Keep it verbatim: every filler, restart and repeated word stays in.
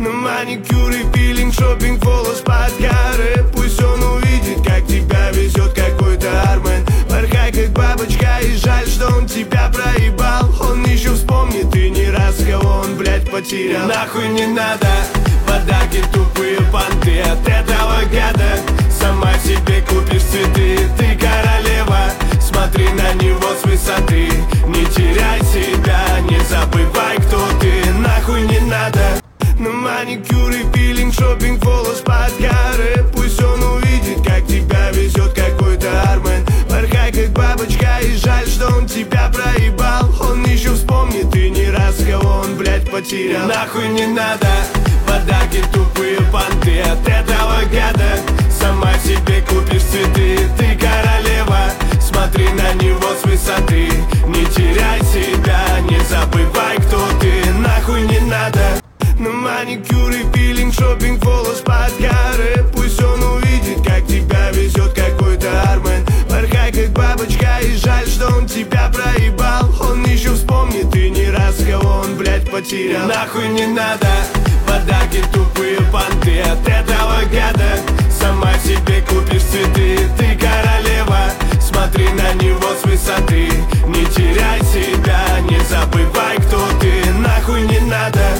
На маникюр и пилинг, шопинг, волос под коры. Пусть он увидит, как тебя везет какой-то армен. Порхай как бабочка, и жаль, что он тебя проебал. Он еще вспомнит и не раз, кого он, блядь, потерял. Нахуй не надо подарки, тупые понты от этого гада. Сама себе купишь цветы, ты королева. Смотри на него с высоты, не теряй себя, не забывай, кто ты. Нахуй не надо на маникюр и пилинг, шопинг, волос под коры. Пусть он увидит, как тебя везет какой-то армен. Порхай как бабочка, и жаль, что он тебя проебал. Он еще вспомнит и не раз, кого он, блядь, потерял. Нахуй не надо подарки, тупые понты от этого гада. Сама себе купишь цветы, ты королева. Смотри на него с высоты, не теряй себя, не забывай, кто ты. Нахуй не надо на маникюр и пилинг, шопинг, волос под коры. Пусть он увидит, как тебя везет какой-то армен. Порхай как бабочка, и жаль, что он тебя проебал. Он еще вспомнит и не раз, кого он, блядь, потерял. Нахуй не надо подарки, тупые понты от этого гада. Сама себе купишь цветы, ты королева.